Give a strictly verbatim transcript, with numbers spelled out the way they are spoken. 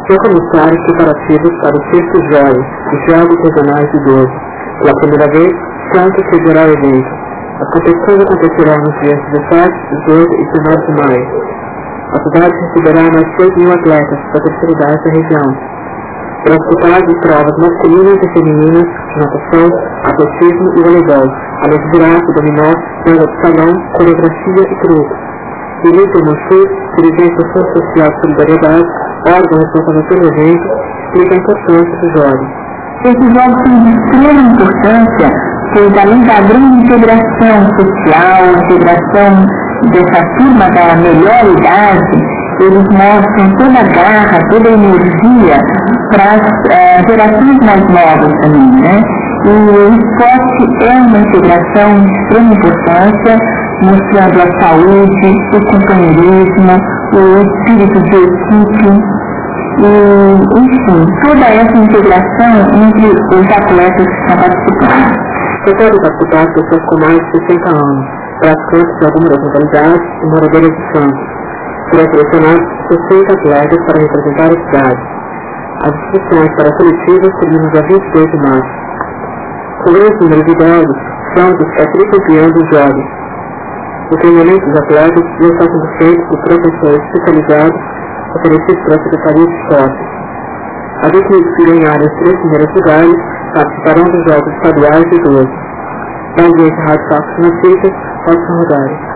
São comissários preparativos para o sexto jogo, os Jogos Regionais de idoso. Pela primeira vez, Santos sediará o evento. As competições acontecerão nos dias dezessete, dezoito e dezenove de maio. A cidade receberá mais de seis mil atletas da terceira idade da região. Serão disputadas provas masculinas e femininas de natação, atletismo e voleibol, além de buraco, dominó, jogo de salão, coreografia e truco. Felipe Monfils, dirigente da Ação Social de Solidariedade, órgão responsável pelo evento, explica a importância dos jogos. Esses jogos são de extrema importância, pois além da grande integração social, integração dessa turma da melhor idade, eles mostram toda a garra, toda a energia para as uh, gerações mais novas também, né? E o esporte é uma integração de extrema importância, mostrando a saúde, o companheirismo, o espírito de equipe, e, enfim, toda essa integração entre os atletas que estão participando. Pretende participar pessoas com mais de sessenta anos, praticantes de alguma das modalidades e moradores de Santos. Serão selecionados sessenta atletas para representar a cidade. As inscrições para coletivas terminam no dia vinte e dois de março. Com esse número de jogos, Santos é tricampeão dos jogos. O treinamento dos atletas já está sendo feito por professores especializados oferecidos pela Secretaria de Esportes. As equipes que ganharem os três primeiros lugares participarão dos Jogos Estaduais de idoso. Da audiência Rádio Facos Notícias, Robson Rosário.